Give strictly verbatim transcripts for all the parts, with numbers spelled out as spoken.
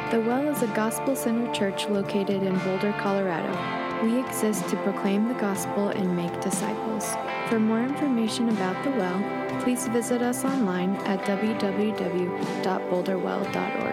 The Well is a gospel-centered church located in Boulder, Colorado. We exist to proclaim the gospel and make disciples. For more information about The Well, please visit us online at w w w dot boulder well dot org.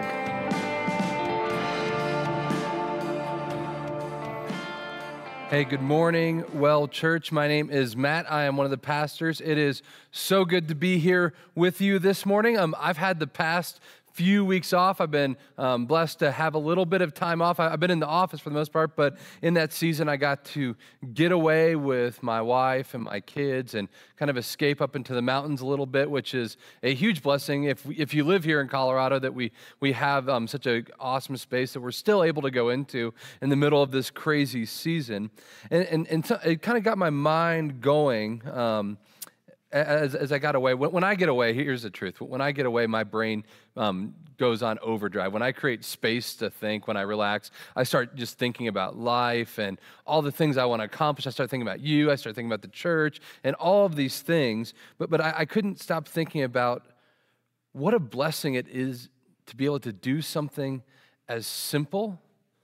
Hey, good morning, Well Church. My name is Matt. I am one of the pastors. It is so good to be here with you this morning. Um, I've had the past few weeks off. I've been um, blessed to have a little bit of time off. I, I've been in the office for the most part, but in that season, I got to get away with my wife and my kids and kind of escape up into the mountains a little bit, which is a huge blessing. If we, if you live here in Colorado, that we we have um, such an awesome space that we're still able to go into in the middle of this crazy season, and and, and so it kind of got my mind going. Um, As, as I got away, when, when I get away, here's the truth. When I get away, my brain um, goes on overdrive. When I create space to think, when I relax, I start just thinking about life and all the things I want to accomplish. I start thinking about you. I start thinking about the church and all of these things. But, but I, I couldn't stop thinking about what a blessing it is to be able to do something as simple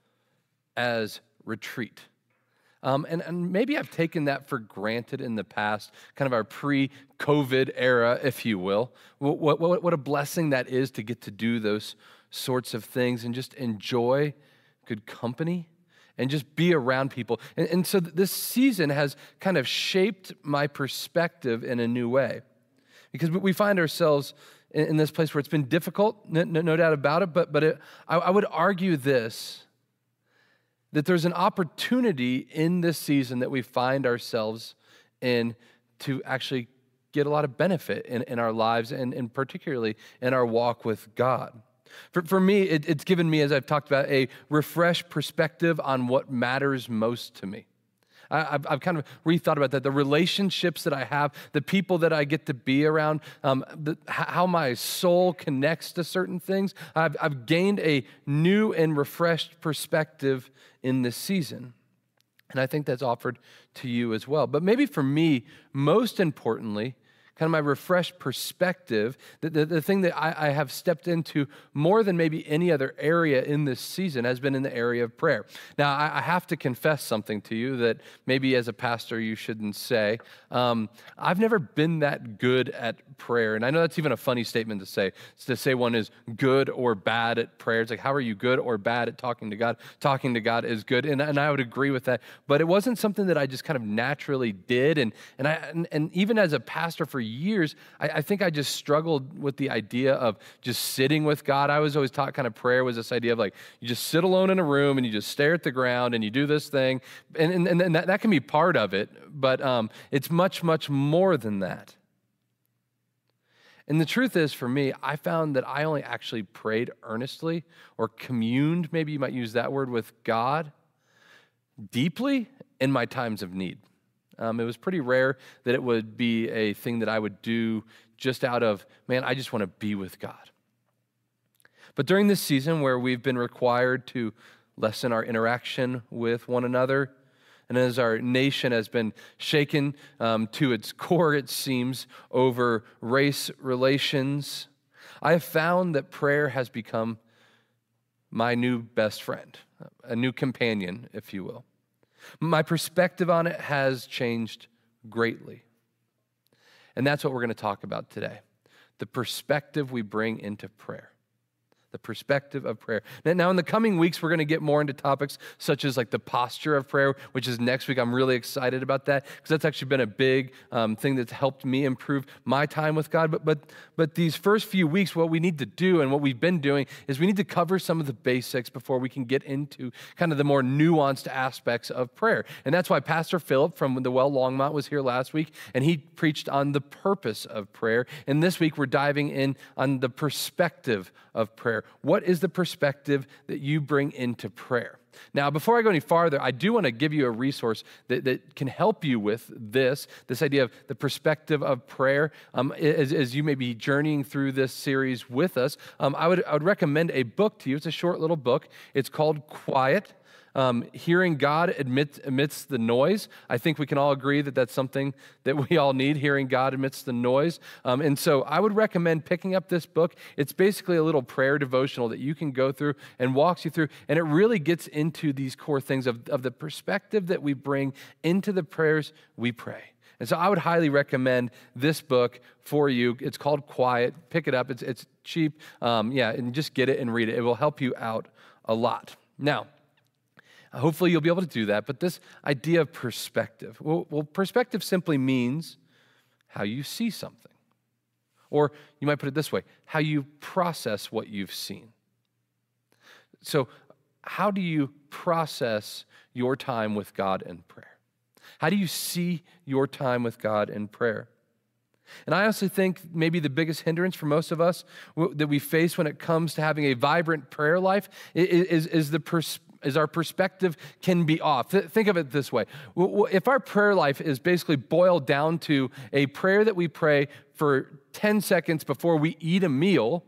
as retreat. Um, and, and maybe I've taken that for granted in the past, kind of our pre-COVID era, if you will. What, what, what a blessing that is to get to do those sorts of things and just enjoy good company and just be around people. And, and so this season has kind of shaped my perspective in a new way, because we find ourselves in, in this place where it's been difficult, no, no doubt about it, but, but it, I, I would argue this, that there's an opportunity in this season that we find ourselves in to actually get a lot of benefit in, in our lives and, and particularly in our walk with God. For, for me, it, it's given me, as I've talked about, a refreshed perspective on what matters most to me. I, I've, I've kind of rethought about that, the relationships that I have, the people that I get to be around, um, the, how my soul connects to certain things. I've, I've gained a new and refreshed perspective in this season. And I think that's offered to you as well. But maybe for me, most importantly, kind of my refreshed perspective, the, the, the thing that I, I have stepped into more than maybe any other area in this season has been in the area of prayer. Now, I, I have to confess something to you that maybe as a pastor you shouldn't say. Um, I've never been that good at prayer. And I know that's even a funny statement to say. It's to say one is good or bad at prayer. It's like, how are you good or bad at talking to God? Talking to God is good. And, and I would agree with that. But it wasn't something that I just kind of naturally did. And, and, I, and, and even as a pastor for years, I, I think I just struggled with the idea of just sitting with God. I was always taught kind of prayer was this idea of like, you just sit alone in a room and you just stare at the ground and you do this thing. And, and, and that, that can be part of it, but um, it's much, much more than that. And the truth is, for me, I found that I only actually prayed earnestly or communed, maybe you might use that word, with God deeply in my times of need. Um, it was pretty rare that it would be a thing that I would do just out of, man, I just want to be with God. But during this season where we've been required to lessen our interaction with one another, and as our nation has been shaken um, to its core, it seems, over race relations, I have found that prayer has become my new best friend, a new companion, if you will. My perspective on it has changed greatly. And that's what we're going to talk about today, the perspective we bring into prayer. The perspective of prayer. Now, in the coming weeks, we're going to get more into topics such as like the posture of prayer, which is next week. I'm really excited about that because that's actually been a big um, thing that's helped me improve my time with God. But, but, but these first few weeks, what we need to do and what we've been doing is we need to cover some of the basics before we can get into kind of the more nuanced aspects of prayer. And that's why Pastor Philip from the Well Longmont was here last week, and he preached on the purpose of prayer. And this week, we're diving in on the perspective of prayer. What is the perspective that you bring into prayer? Now, before I go any farther, I do want to give you a resource that, that can help you with this, this idea of the perspective of prayer. Um, as, as you may be journeying through this series with us, um, I would, I would recommend a book to you. It's a short little book. It's called Quiet, Um, hearing God amidst, amidst the noise. I think we can all agree that that's something that we all need, hearing God amidst the noise. Um, and so I would recommend picking up this book. It's basically a little prayer devotional that you can go through and walks you through. And it really gets into these core things of, of the perspective that we bring into the prayers we pray. And so I would highly recommend this book for you. It's called Quiet. Pick it up. It's, it's cheap. Um, yeah, and just get it and read it. It will help you out a lot. Now, hopefully you'll be able to do that, but this idea of perspective, well, well, perspective simply means how you see something. Or you might put it this way, how you process what you've seen. So how do you process your time with God in prayer? How do you see your time with God in prayer? And I honestly think maybe the biggest hindrance for most of us that we face when it comes to having a vibrant prayer life is, is the perspective. Is our perspective can be off. Th- think of it this way. If our prayer life is basically boiled down to a prayer that we pray for ten seconds before we eat a meal,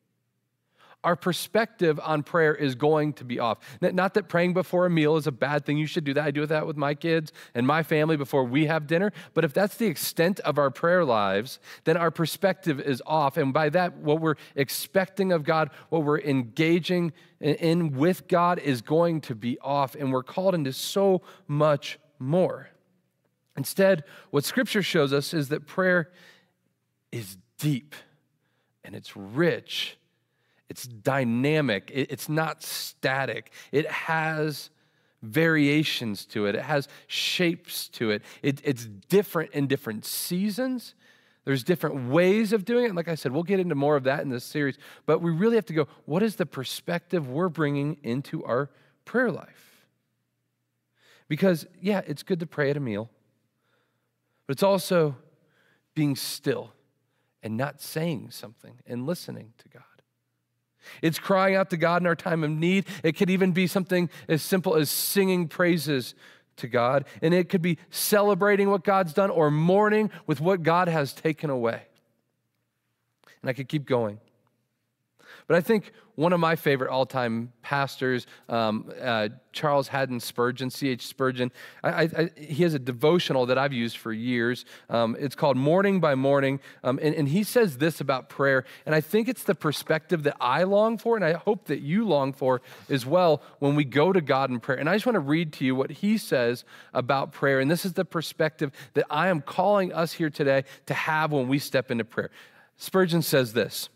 our perspective on prayer is going to be off. Not that praying before a meal is a bad thing. You should do that. I do that with my kids and my family before we have dinner. But if that's the extent of our prayer lives, then our perspective is off. And by that, what we're expecting of God, what we're engaging in with God is going to be off. And we're called into so much more. Instead, what Scripture shows us is that prayer is deep and it's rich. It's dynamic. It's not static. It has variations to it. It has shapes to it. it. It's different in different seasons. There's different ways of doing it. And like I said, we'll get into more of that in this series. But we really have to go, what is the perspective we're bringing into our prayer life? Because, yeah, it's good to pray at a meal. But it's also being still and not saying something and listening to God. It's crying out to God in our time of need. It could even be something as simple as singing praises to God. And it could be celebrating what God's done or mourning with what God has taken away. And I could keep going. But I think one of my favorite all-time pastors, um, uh, Charles Haddon Spurgeon, C H Spurgeon, I, I, he has a devotional that I've used for years. Um, it's called Morning by Morning, um, and, and he says this about prayer, and I think it's the perspective that I long for, and I hope that you long for as well when we go to God in prayer. And I just want to read to you what he says about prayer, and this is the perspective that I am calling us here today to have when we step into prayer. Spurgeon says this: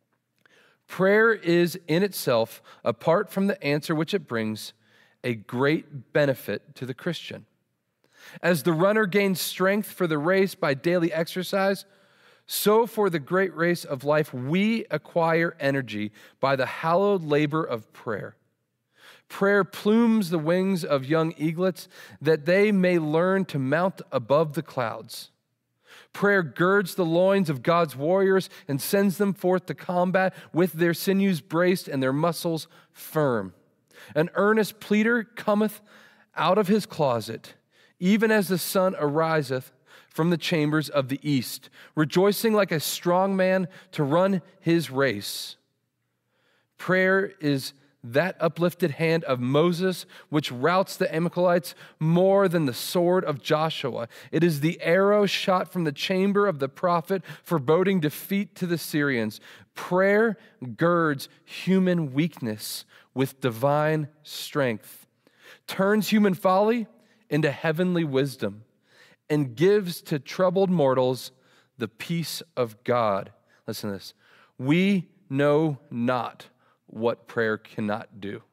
prayer is in itself, apart from the answer which it brings, a great benefit to the Christian. As the runner gains strength for the race by daily exercise, so for the great race of life we acquire energy by the hallowed labor of prayer. Prayer plumes the wings of young eaglets that they may learn to mount above the clouds. Prayer girds the loins of God's warriors and sends them forth to combat with their sinews braced and their muscles firm. An earnest pleader cometh out of his closet, even as the sun ariseth from the chambers of the east, rejoicing like a strong man to run his race. Prayer is that uplifted hand of Moses, which routs the Amalekites more than the sword of Joshua. It is the arrow shot from the chamber of the prophet, foreboding defeat to the Syrians. Prayer girds human weakness with divine strength, turns human folly into heavenly wisdom, and gives to troubled mortals the peace of God. Listen to this. We know not what prayer cannot do.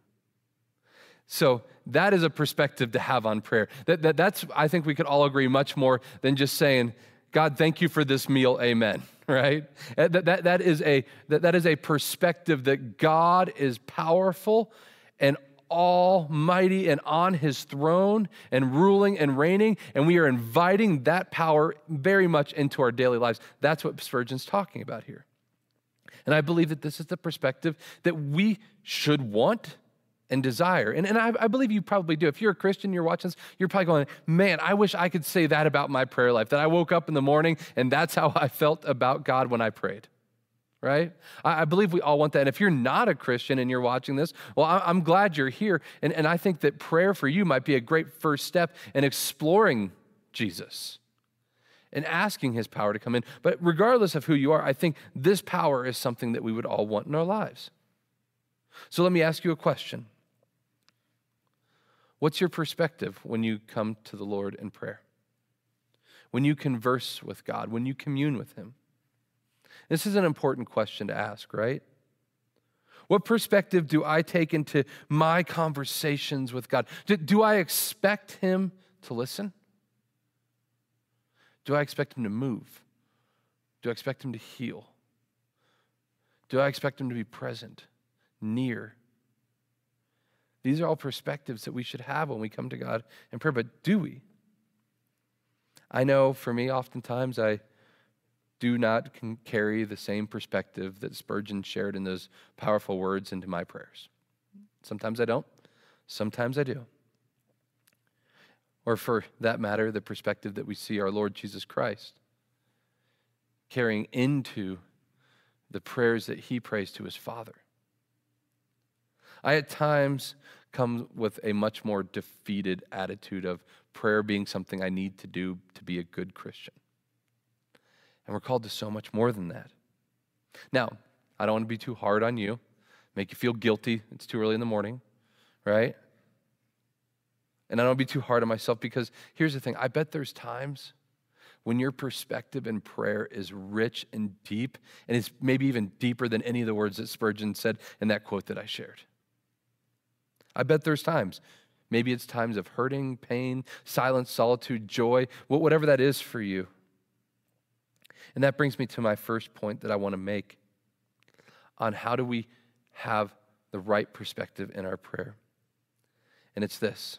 So that is a perspective to have on prayer. That, that, that's, I think we could all agree, much more than just saying, God, thank you for this meal, amen, right? That, that, that, is a, that, that is a perspective that God is powerful and almighty and on his throne and ruling and reigning, and we are inviting that power very much into our daily lives. That's what Spurgeon's talking about here. And I believe that this is the perspective that we should want and desire. And, and I, I believe you probably do. If you're a Christian, you're watching this, you're probably going, man, I wish I could say that about my prayer life, that I woke up in the morning and that's how I felt about God when I prayed. right? I, I believe we all want that. And if you're not a Christian and you're watching this, well, I, I'm glad you're here. And, and I think that prayer for you might be a great first step in exploring Jesus and asking his power to come in. But regardless of who you are, I think this power is something that we would all want in our lives. So let me ask you a question. What's your perspective when you come to the Lord in prayer? When you converse with God, when you commune with him? This is an important question to ask, right? What perspective do I take into my conversations with God? Do, do I expect him to listen? Do I expect him to move? Do I expect him to heal? Do I expect him to be present, near? These are all perspectives that we should have when we come to God in prayer, but do we? I know for me, oftentimes I do not can carry the same perspective that Spurgeon shared in those powerful words into my prayers. Sometimes I don't. Sometimes I do. Or for that matter, the perspective that we see our Lord Jesus Christ carrying into the prayers that he prays to his Father. I at times come with a much more defeated attitude of prayer being something I need to do to be a good Christian. And we're called to so much more than that. Now, I don't want to be too hard on you, make you feel guilty. It's too early in the morning, right? And I don't want to be too hard on myself because here's the thing. I bet there's times when your perspective in prayer is rich and deep, and it's maybe even deeper than any of the words that Spurgeon said in that quote that I shared. I bet there's times. Maybe it's times of hurting, pain, silence, solitude, joy, whatever that is for you. And that brings me to my first point that I want to make on how do we have the right perspective in our prayer. And it's this.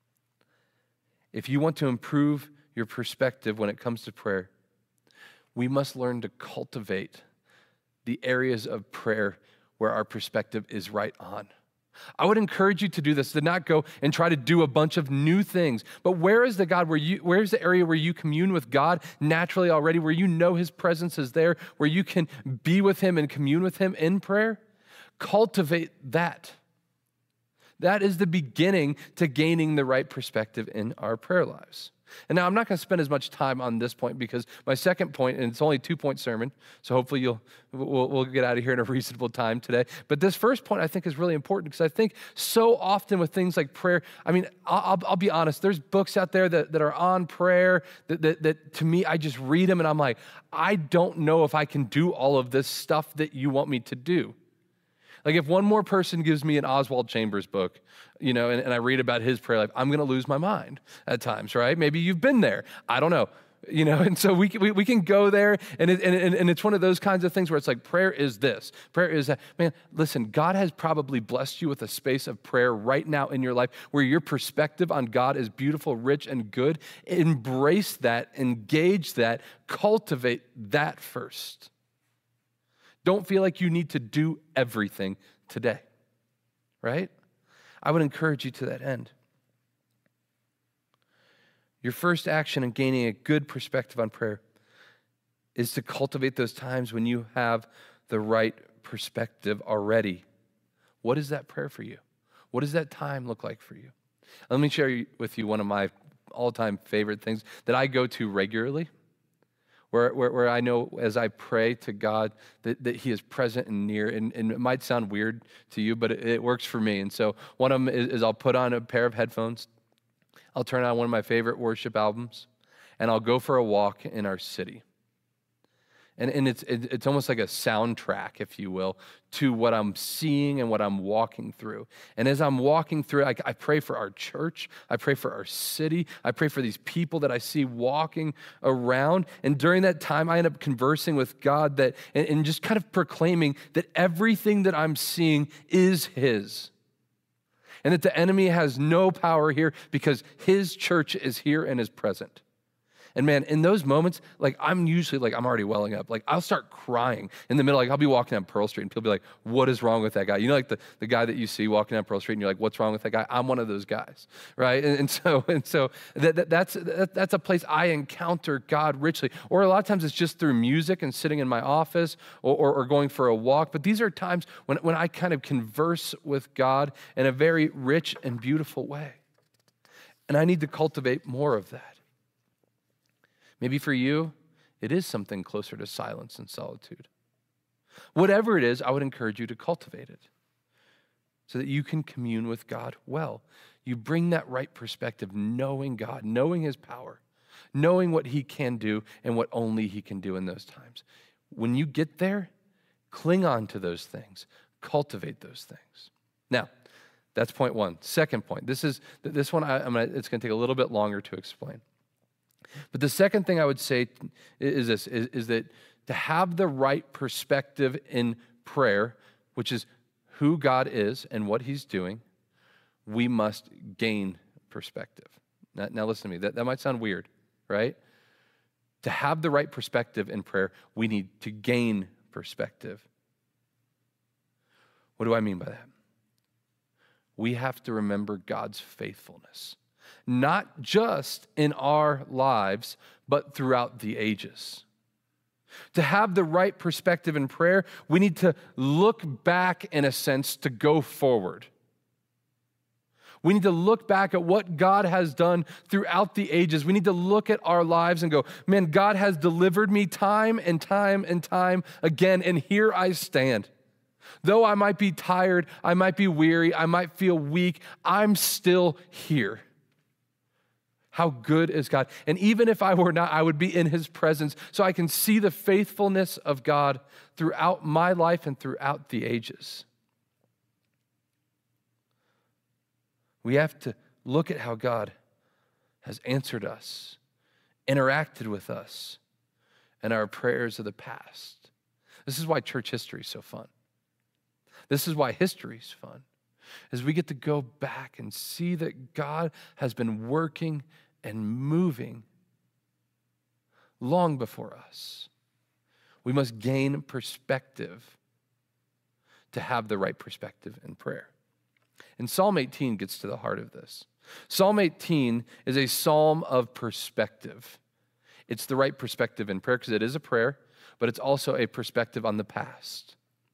If you want to improve your perspective when it comes to prayer, we must learn to cultivate the areas of prayer where our perspective is right on. I would encourage you to do this, to not go and try to do a bunch of new things. But where is the God where you, where is the area where you commune with God naturally already, where you know his presence is there, where you can be with him and commune with him in prayer? Cultivate that. That is the beginning to gaining the right perspective in our prayer lives. And now I'm not going to spend as much time on this point because my second point, and it's only a two-point sermon, so hopefully you'll we'll, we'll get out of here in a reasonable time today. But this first point I think is really important because I think so often with things like prayer, I mean, I'll, I'll be honest, there's books out there that, that are on prayer that, that, that to me, I just read them and I'm like, I don't know if I can do all of this stuff that you want me to do. Like if one more person gives me an Oswald Chambers book, you know, and, and I read about his prayer life, I'm going to lose my mind at times, right? Maybe you've been there. I don't know, you know, and so we, we, we can go there and, it, and, and it's one of those kinds of things where it's like prayer is this, prayer is that. Man, listen, God has probably blessed you with a space of prayer right now in your life where your perspective on God is beautiful, rich, and good. Embrace that, engage that, cultivate that first. Don't feel like you need to do everything today, right? I would encourage you to that end. Your first action in gaining a good perspective on prayer is to cultivate those times when you have the right perspective already. What is that prayer for you? What does that time look like for you? Let me share with you one of my all-time favorite things that I go to regularly. Where, where, where I know as I pray to God that, that he is present and near. And, and it might sound weird to you, but it, it works for me. And so one of them is, is I'll put on a pair of headphones. I'll turn on one of my favorite worship albums, and I'll go for a walk in our city. And, and it's, it, it's almost like a soundtrack, if you will, to what I'm seeing and what I'm walking through. And as I'm walking through, I, I pray for our church. I pray for our city. I pray for these people that I see walking around. And during that time, I end up conversing with God that, and, and just kind of proclaiming that everything that I'm seeing is his. And that the enemy has no power here because his church is here and is present. And man, in those moments, like I'm usually like, I'm already welling up. Like I'll start crying in the middle. Like I'll be walking down Pearl Street and people be like, what is wrong with that guy? You know, like the, the guy that you see walking down Pearl Street and you're like, what's wrong with that guy? I'm one of those guys, right? And, and so and so that, that, that's, that, that's a place I encounter God richly. Or a lot of times it's just through music and sitting in my office or, or, or going for a walk. But these are times when, when I kind of converse with God in a very rich and beautiful way. And I need to cultivate more of that. Maybe for you, it is something closer to silence and solitude. Whatever it is, I would encourage you to cultivate it so that you can commune with God well. You bring that right perspective, knowing God, knowing his power, knowing what he can do and what only he can do in those times. When you get there, cling on to those things, cultivate those things. Now, that's point one. Second point. This is this one. I, I'm gonna, it's going to take a little bit longer to explain. But the second thing I would say is this: is, is that to have the right perspective in prayer, which is who God is and what he's doing, we must gain perspective. Now, now listen to me. That, that might sound weird, right? To have the right perspective in prayer, we need to gain perspective. What do I mean by that? We have to remember God's faithfulness, not just in our lives, but throughout the ages. To have the right perspective in prayer, we need to look back, in a sense, to go forward. We need to look back at what God has done throughout the ages. We need to look at our lives and go, man, God has delivered me time and time and time again, and here I stand. Though I might be tired, I might be weary, I might feel weak, I'm still here. How good is God? And even if I were not, I would be in his presence so I can see the faithfulness of God throughout my life and throughout the ages. We have to look at how God has answered us, interacted with us, and our prayers of the past. This is why church history is so fun. This is why history is fun, is we get to go back and see that God has been working and moving long before us. We must gain perspective to have the right perspective in prayer. And Psalm eighteen gets to the heart of this. Psalm eighteen is a psalm of perspective. It's the right perspective in prayer because it is a prayer, but it's also a perspective on the past.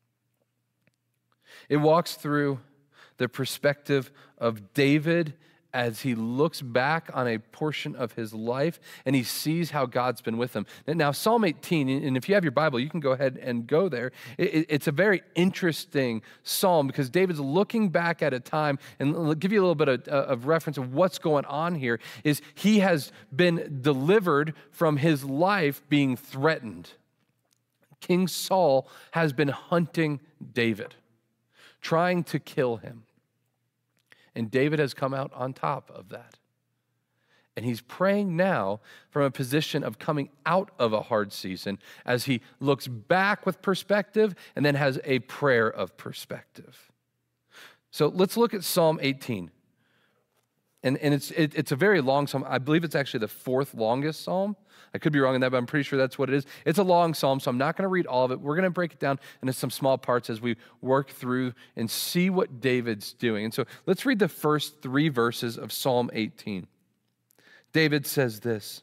It walks through the perspective of David as he looks back on a portion of his life and he sees how God's been with him. Now, Psalm eighteen, and if you have your Bible, you can go ahead and go there. It's a very interesting psalm because David's looking back at a time, and I'll give you a little bit of, of reference of what's going on here, is he has been delivered from his life being threatened. King Saul has been hunting David, trying to kill him. And David has come out on top of that. And he's praying now from a position of coming out of a hard season as he looks back with perspective and then has a prayer of perspective. So let's look at Psalm eighteen. And, and it's it, it's a very long psalm. I believe it's actually the fourth longest psalm. I could be wrong in that, but I'm pretty sure that's what it is. It's a long psalm, so I'm not going to read all of it. We're going to break it down into some small parts as we work through and see what David's doing. And so let's read the first three verses of Psalm eighteen. David says this: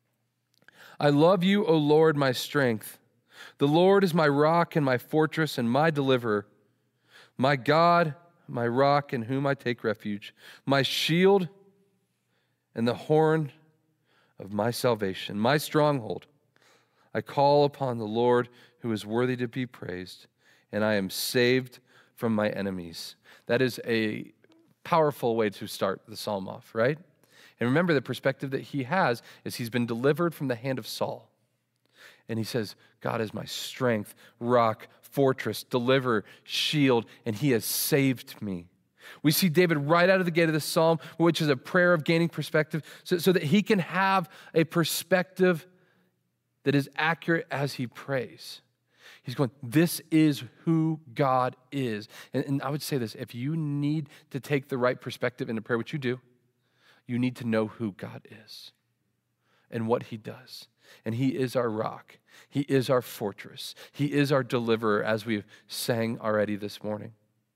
I love you, O Lord, my strength. The Lord is my rock and my fortress and my deliverer, my God, my rock in whom I take refuge, my shield and the horn of my salvation, my stronghold. I call upon the Lord who is worthy to be praised, and I am saved from my enemies. That is a powerful way to start the psalm off, right? And remember, the perspective that he has is he's been delivered from the hand of Saul. And he says, God is my strength, rock, fortress, deliverer, shield, and he has saved me. We see David right out of the gate of the psalm, which is a prayer of gaining perspective, so, so that he can have a perspective that is accurate as he prays. He's going, this is who God is. And, and I would say this, if you need to take the right perspective into prayer, which you do, you need to know who God is. and what he does. And he is our rock. He is our fortress. He is our deliverer, as we've sang already this morning.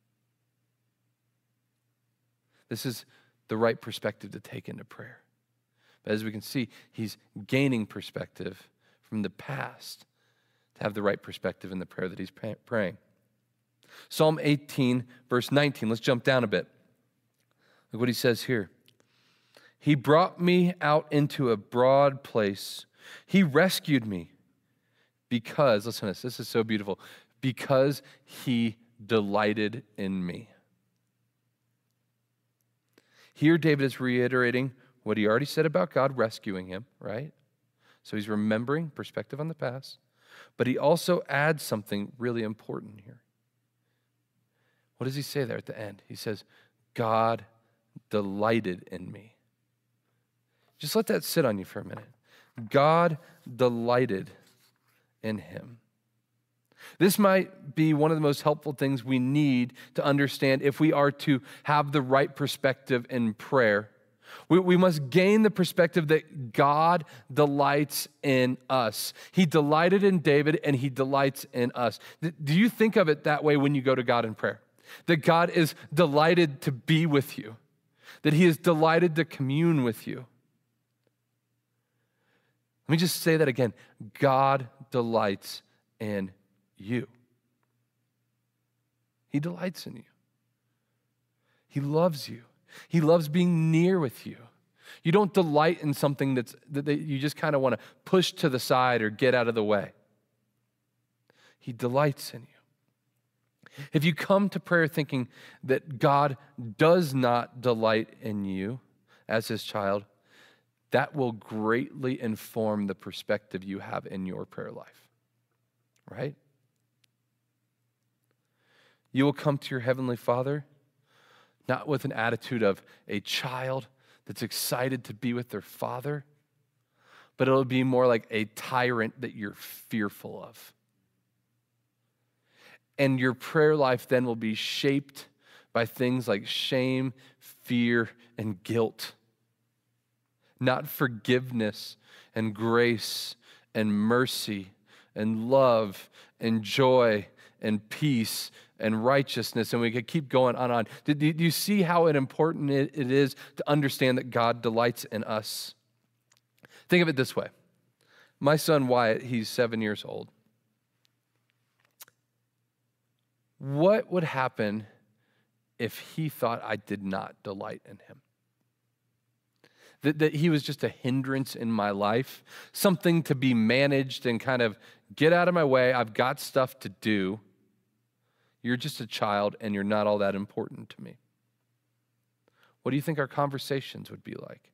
This is the right perspective to take into prayer. But as we can see, he's gaining perspective from the past to have the right perspective in the prayer that he's praying. Psalm eighteen, verse nineteen. Let's jump down a bit. Look what he says here. He brought me out into a broad place. He rescued me because, listen to this, this is so beautiful, because he delighted in me. Here David is reiterating what he already said about God rescuing him, right? So he's remembering perspective on the past, but he also adds something really important here. What does he say there at the end? He says, God delighted in me. Just let that sit on you for a minute. God delighted in him. This might be one of the most helpful things we need to understand if we are to have the right perspective in prayer. We, we must gain the perspective that God delights in us. He delighted in David and he delights in us. Do you think of it that way when you go to God in prayer? That God is delighted to be with you, that he is delighted to commune with you. Let me just say that again. God delights in you. He delights in you. He loves you. He loves being near with you. You don't delight in something that's that you just kind of want to push to the side or get out of the way. He delights in you. If you come to prayer thinking that God does not delight in you as his child, that will greatly inform the perspective you have in your prayer life, right? You will come to your heavenly Father not with an attitude of a child that's excited to be with their father, but it'll be more like a tyrant that you're fearful of. And your prayer life then will be shaped by things like shame, fear, and guilt, not forgiveness and grace and mercy and love and joy and peace and righteousness, and we could keep going on and on. Do, do you see how important it, it is to understand that God delights in us? Think of it this way. My son Wyatt, he's seven years old. What would happen if he thought I did not delight in him? That, that he was just a hindrance in my life, something to be managed and kind of get out of my way. I've got stuff to do. You're just a child and you're not all that important to me. What do you think our conversations would be like?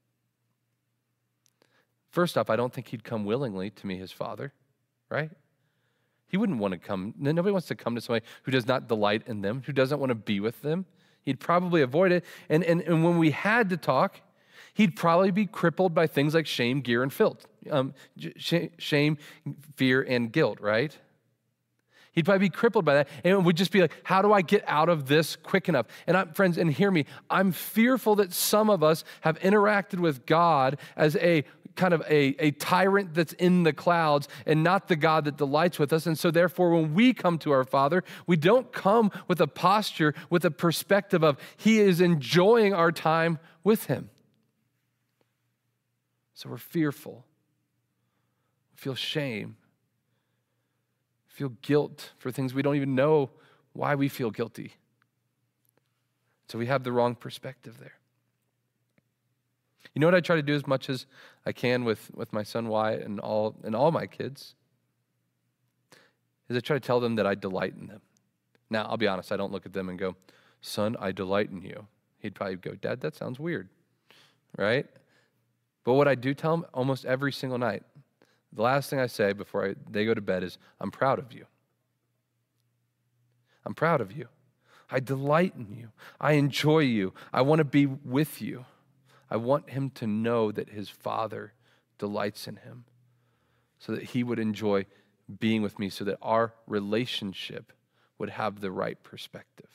First off, I don't think he'd come willingly to me, his father, right? He wouldn't want to come. Nobody wants to come to somebody who does not delight in them, who doesn't want to be with them. He'd probably avoid it. And, and, and when we had to talk, he'd probably be crippled by things like shame, gear, and filth. Um, shame, fear, and guilt, right? He'd probably be crippled by that, and it would just be like, how do I get out of this quick enough? And I'm, friends, and hear me, I'm fearful that some of us have interacted with God as a kind of a, a tyrant that's in the clouds and not the God that delights with us. And so therefore, when we come to our Father, we don't come with a posture, with a perspective of he is enjoying our time with him. So we're fearful, we feel shame, feel guilt for things we don't even know why we feel guilty. So we have the wrong perspective there. You know what I try to do as much as I can with, with my son Wyatt and all and all my kids? Is I try to tell them that I delight in them. Now, I'll be honest, I don't look at them and go, son, I delight in you. He'd probably go, Dad, that sounds weird, right? But what I do tell them almost every single night, the last thing I say before I, they go to bed is, I'm proud of you. I'm proud of you. I delight in you. I enjoy you. I want to be with you. I want him to know that his Father delights in him so that he would enjoy being with me, so that our relationship would have the right perspective.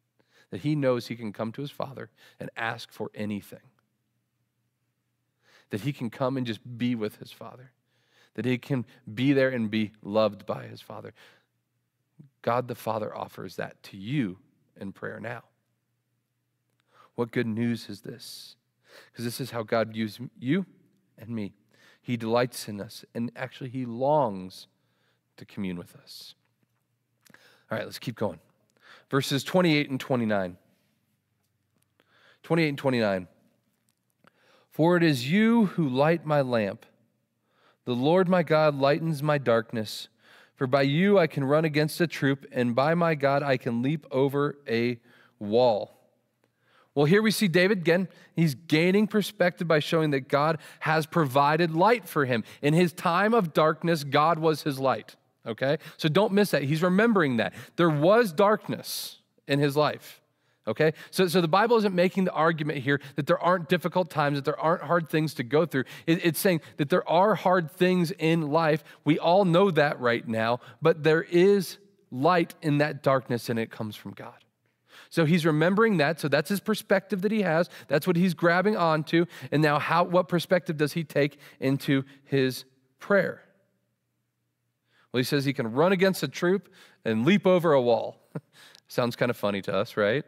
That he knows he can come to his Father and ask for anything. that he can come and just be with his Father, that he can be there and be loved by his Father. God the Father offers that to you in prayer now. What good news is this? Because this is how God views you and me. He delights in us, and actually he longs to commune with us. All right, let's keep going. Verses twenty-eight and twenty-nine. twenty-eight and twenty-nine. For it is you who light my lamp. The Lord my God lightens my darkness. For by you I can run against a troop, and by my God I can leap over a wall. Well, here we see David again. He's gaining perspective by showing that God has provided light for him. In his time of darkness, God was his light. Okay? So don't miss that. He's remembering that. There was darkness in his life. Okay? So, so the Bible isn't making the argument here that there aren't difficult times, that there aren't hard things to go through. It, it's saying that there are hard things in life. We all know that right now, but there is light in that darkness, and it comes from God. So he's remembering that. So that's his perspective that he has. That's what he's grabbing onto. And now how, what perspective does he take into his prayer? Well, he says he can run against a troop and leap over a wall. Sounds kind of funny to us, right?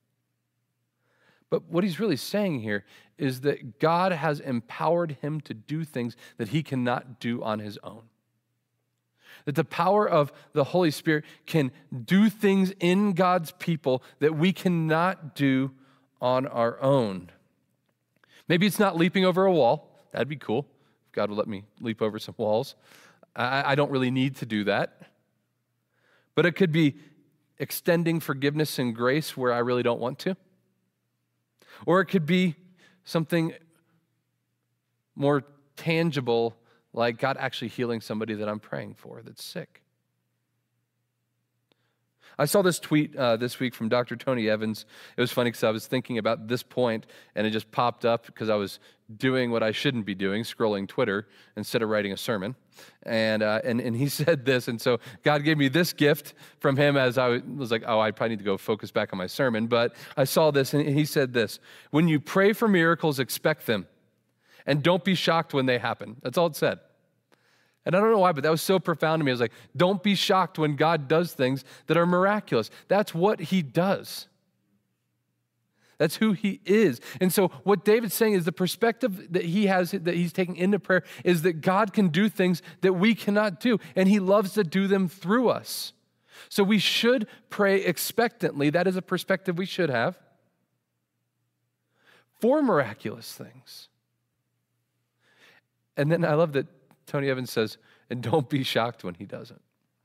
But what he's really saying here is that God has empowered him to do things that he cannot do on his own. That the power of the Holy Spirit can do things in God's people that we cannot do on our own. Maybe it's not leaping over a wall. That'd be cool. If God would let me leap over some walls. I, I don't really need to do that. But it could be extending forgiveness and grace where I really don't want to. Or it could be something more tangible, like God actually healing somebody that I'm praying for that's sick. I saw this tweet uh, this week from Doctor Tony Evans. It was funny because I was thinking about this point, and it just popped up because I was doing what I shouldn't be doing, scrolling Twitter instead of writing a sermon. And, uh, and, and he said this, and so God gave me this gift from him as I was like, oh, I probably need to go focus back on my sermon. But I saw this, and he said this: when you pray for miracles, expect them, and don't be shocked when they happen. That's all it said. And I don't know why, but that was so profound to me. I was like, don't be shocked when God does things that are miraculous. That's what he does. That's who he is. And so what David's saying is the perspective that he has, that he's taking into prayer, is that God can do things that we cannot do, and he loves to do them through us. So we should pray expectantly. That is a perspective we should have for miraculous things. And then I love that Tony Evans says, and don't be shocked when he doesn't.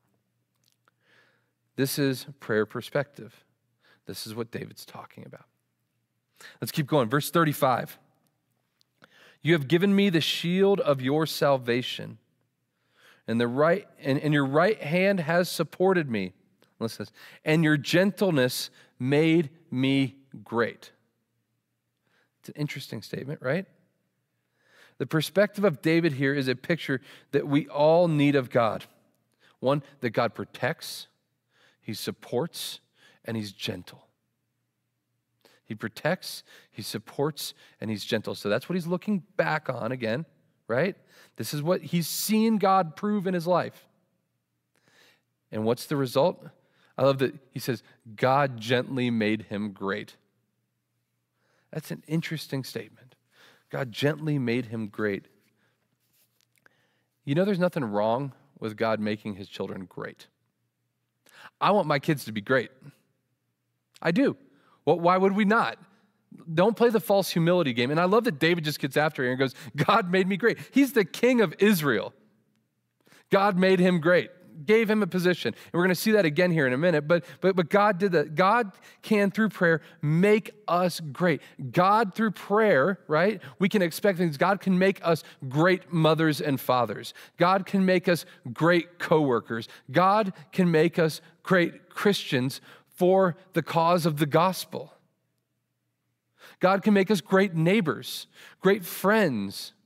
This is prayer perspective. This is what David's talking about. Let's keep going. Verse thirty-five. You have given me the shield of your salvation, and the right and, and your right hand has supported me. Listen to this. And your gentleness made me great. It's an interesting statement, right? The perspective of David here is a picture that we all need of God. One, that God protects, he supports, and he's gentle. He protects, he supports, and he's gentle. So that's what he's looking back on again, right? This is what he's seen God prove in his life. And what's the result? I love that he says, God gently made him great. That's an interesting statement. God gently made him great. You know, there's nothing wrong with God making his children great. I want my kids to be great. I do. Well, why would we not? Don't play the false humility game. And I love that David just gets after it and goes, God made me great. He's the king of Israel. God made him great, gave him a position. And we're going to see that again here in a minute. But, but, but God did that. God can, through prayer, make us great. God, through prayer, right, we can expect things. God can make us great mothers and fathers. God can make us great coworkers. God can make us great Christians for the cause of the gospel. God can make us great neighbors, great friends.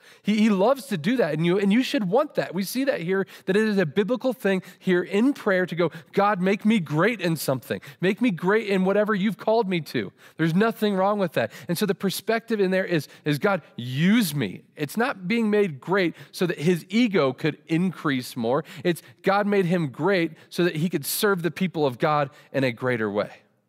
He, he loves to do that, and you, and you should want that. We see that here, that it is a biblical thing here in prayer to go, God, make me great in something. Make me great in whatever you've called me to. There's nothing wrong with that. And so the perspective in there is, is God, use me. It's not being made great so that his ego could increase more. It's God made him great so that he could serve the people of God in a greater way.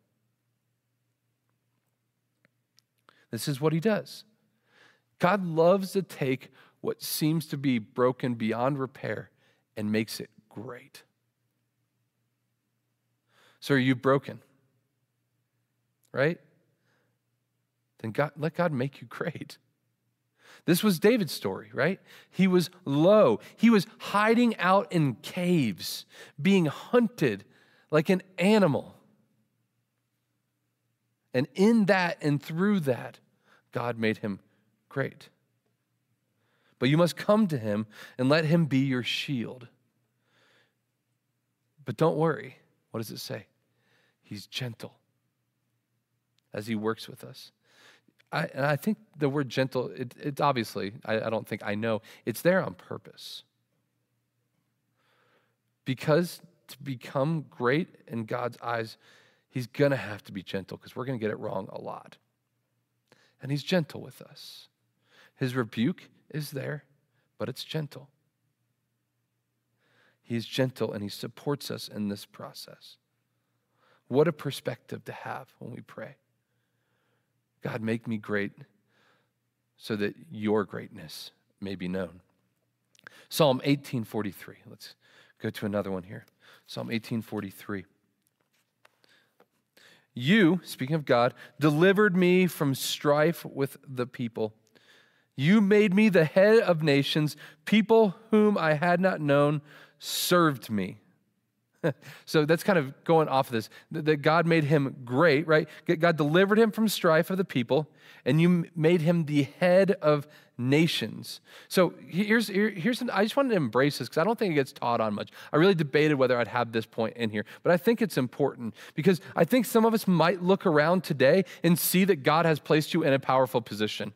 This is what he does. God loves to take what seems to be broken beyond repair and makes it great. So are you broken? Right? Then God, let God make you great. This was David's story, right? He was low. He was hiding out in caves, being hunted like an animal. And in that and through that, God made him great. But you must come to him and let him be your shield. But don't worry. What does it say? He's gentle as he works with us. I, and I think the word gentle, it, it's obviously, I, I don't think I know, it's there on purpose. Because to become great in God's eyes, he's going to have to be gentle because we're going to get it wrong a lot. And he's gentle with us. His rebuke is there, but it's gentle. He's gentle and he supports us in this process. What a perspective to have when we pray. God, make me great so that your greatness may be known. Psalm eighteen forty-three. Let's go to another one here. Psalm eighteen forty-three. You, speaking of God, delivered me from strife with the people. You made me the head of nations. People whom I had not known served me. So that's kind of going off of this, that God made him great, right? God delivered him from strife of the people, and you made him the head of nations. So here's, here, here's an, I just wanted to embrace this because I don't think it gets taught on much. I really debated whether I'd have this point in here, but I think it's important because I think some of us might look around today and see that God has placed you in a powerful position,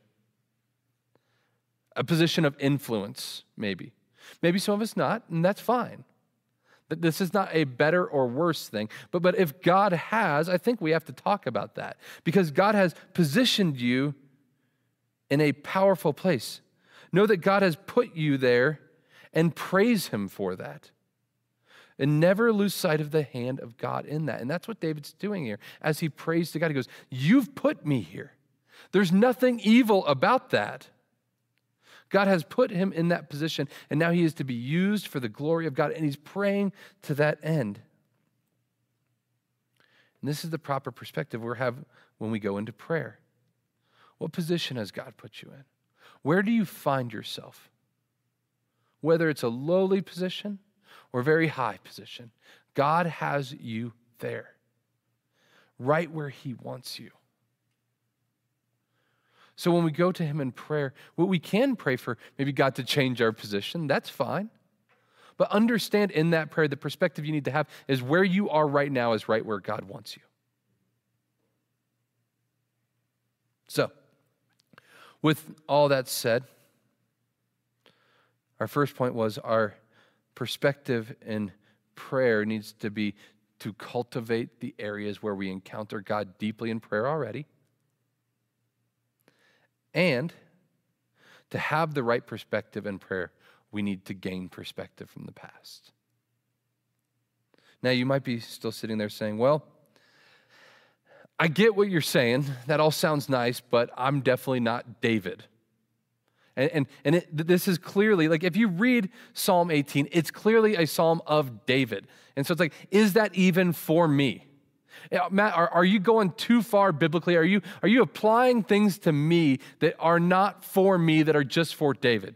a position of influence, maybe. Maybe some of us not, and that's fine. This is not a better or worse thing. But, but if God has, I think we have to talk about that because God has positioned you in a powerful place. Know that God has put you there and praise him for that. And never lose sight of the hand of God in that. And that's what David's doing here. As he prays to God, he goes, you've put me here. There's nothing evil about that. God has put him in that position, and now he is to be used for the glory of God, and he's praying to that end. And this is the proper perspective we have when we go into prayer. What position has God put you in? Where do you find yourself? Whether it's a lowly position or a very high position, God has you there, right where he wants you. So when we go to him in prayer, what we can pray for, maybe God to change our position, that's fine. But understand in that prayer, the perspective you need to have is where you are right now is right where God wants you. So, with all that said, our first point was our perspective in prayer needs to be to cultivate the areas where we encounter God deeply in prayer already. And to have the right perspective in prayer, we need to gain perspective from the past. Now, you might be still sitting there saying, well, I get what you're saying. That all sounds nice, but I'm definitely not David. And, and, and it, this is clearly, like if you read Psalm eighteen, it's clearly a psalm of David. And so it's like, is that even for me? Matt, are, are you going too far biblically? Are you, are you applying things to me that are not for me, that are just for David?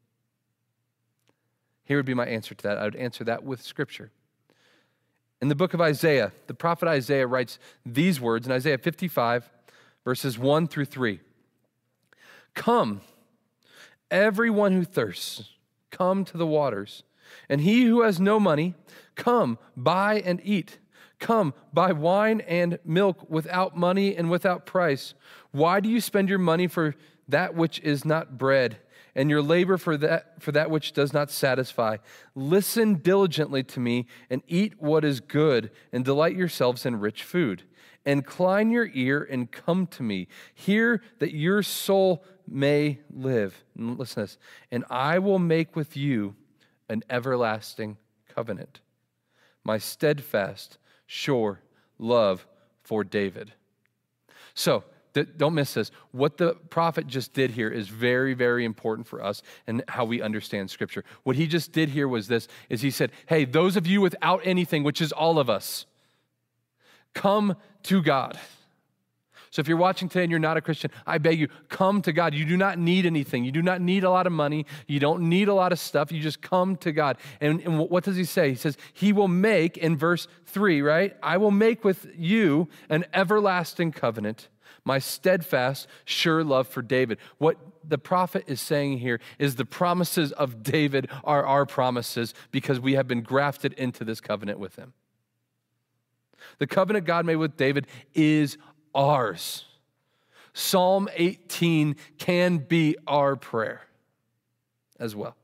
Here would be my answer to that. I would answer that with Scripture. In the book of Isaiah, the prophet Isaiah writes these words in Isaiah fifty-five, verses one through three. Come, everyone who thirsts, come to the waters. And he who has no money, come, buy and eat. Come, buy wine and milk without money and without price. Why do you spend your money for that which is not bread, and your labor for that for that which does not satisfy? Listen diligently to me and eat what is good, and delight yourselves in rich food. Incline your ear and come to me. Hear that your soul may live. And listen to this. And I will make with you an everlasting covenant, my steadfast, sure love for David. So, don't miss this. What the prophet just did here is very, very important for us and how we understand Scripture. What he just did here was this, is he said, hey, those of you without anything, which is all of us, come to God. So if you're watching today and you're not a Christian, I beg you, come to God. You do not need anything. You do not need a lot of money. You don't need a lot of stuff. You just come to God. And, and what does he say? He says, he will make, in verse three, right? I will make with you an everlasting covenant, my steadfast, sure love for David. What the prophet is saying here is the promises of David are our promises because we have been grafted into this covenant with him. The covenant God made with David is ours. Psalm eighteen can be our prayer as well.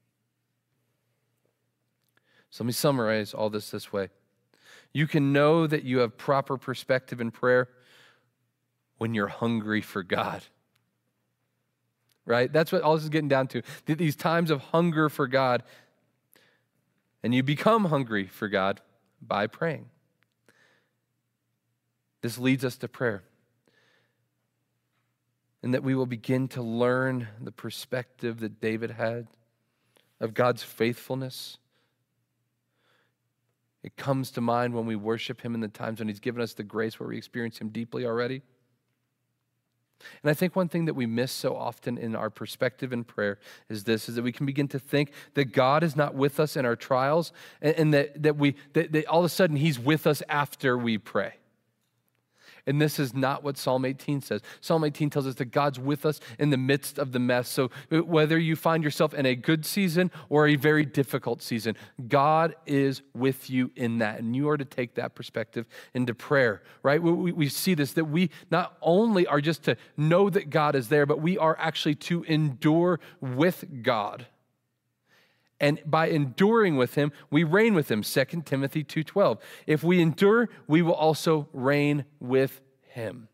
So let me summarize all this this way. You can know that you have proper perspective in prayer when you're hungry for God. Right? That's what all this is getting down to. These times of hunger for God. And you become hungry for God by praying. This leads us to prayer. And that we will begin to learn the perspective that David had of God's faithfulness. It comes to mind when we worship him in the times when he's given us the grace where we experience him deeply already. And I think one thing that we miss so often in our perspective in prayer is this, is that we can begin to think that God is not with us in our trials and, and that, that, we, that, that all of a sudden he's with us after we pray. And this is not what Psalm eighteen says. Psalm eighteen tells us that God's with us in the midst of the mess. So whether you find yourself in a good season or a very difficult season, God is with you in that. And you are to take that perspective into prayer, right? We, we, we see this, that we not only are just to know that God is there, but we are actually to endure with God. And by enduring with him, we reign with him, Second Timothy two twelve. If we endure, we will also reign with him.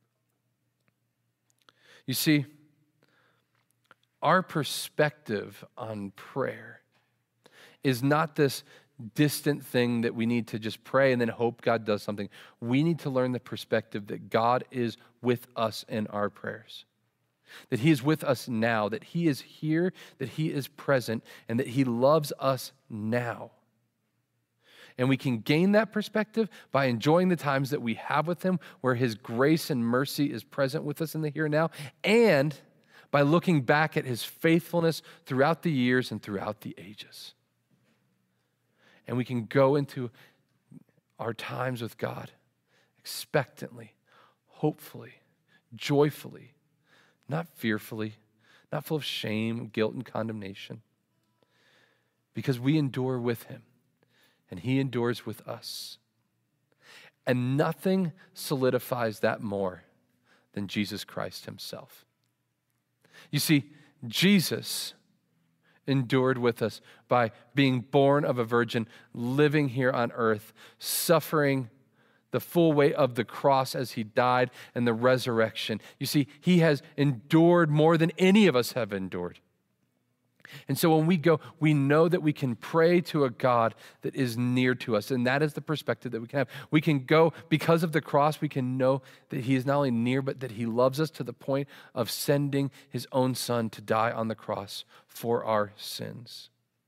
You see, our perspective on prayer is not this distant thing that we need to just pray and then hope God does something. We need to learn the perspective that God is with us in our prayers. That he is with us now, that he is here, that he is present, and that he loves us now. And we can gain that perspective by enjoying the times that we have with him, where his grace and mercy is present with us in the here and now, and by looking back at his faithfulness throughout the years and throughout the ages. And we can go into our times with God expectantly, hopefully, joyfully, not fearfully, not full of shame, guilt, and condemnation. Because we endure with him, and he endures with us. And nothing solidifies that more than Jesus Christ himself. You see, Jesus endured with us by being born of a virgin, living here on earth, suffering the full weight of the cross as he died and the resurrection. You see, he has endured more than any of us have endured. And so when we go, we know that we can pray to a God that is near to us. And that is the perspective that we can have. We can go, because of the cross, we can know that he is not only near, but that he loves us to the point of sending his own son to die on the cross for our sins.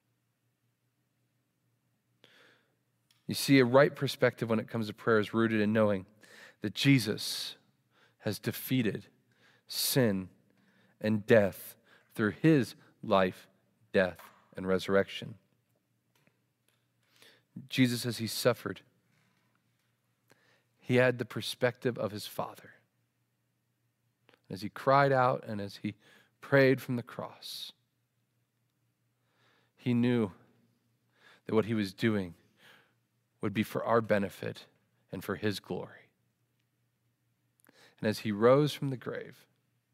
You see, a right perspective when it comes to prayer is rooted in knowing that Jesus has defeated sin and death through his life, death, and resurrection. Jesus, as he suffered, he had the perspective of his Father. As he cried out and as he prayed from the cross, he knew that what he was doing would be for our benefit and for his glory. And as he rose from the grave,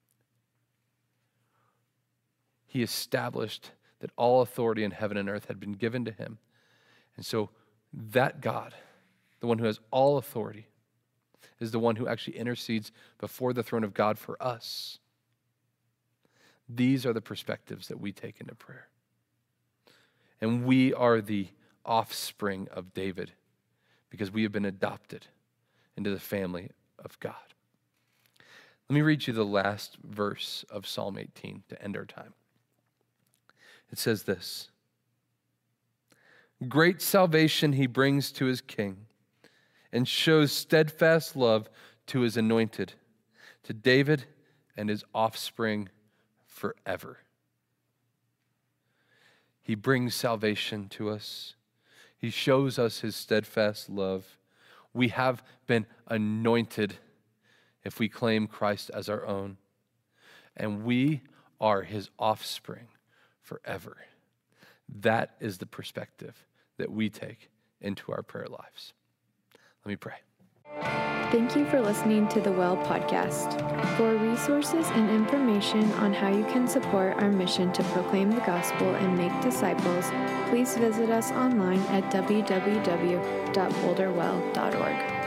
he established that all authority in heaven and earth had been given to him. And so that God, the one who has all authority, is the one who actually intercedes before the throne of God for us. These are the perspectives that we take into prayer. And we are the offspring of David because we have been adopted into the family of God. Let me read you the last verse of Psalm eighteen to end our time. It says this: great salvation he brings to his king and shows steadfast love to his anointed, to David and his offspring forever. He brings salvation to us. He shows us his steadfast love. We have been anointed if we claim Christ as our own, and we are his offspring forever. That is the perspective that we take into our prayer lives. Let me pray. Thank you for listening to the Well Podcast. For resources and information on how you can support our mission to proclaim the gospel and make disciples, please visit us online at w w w dot boulder well dot org.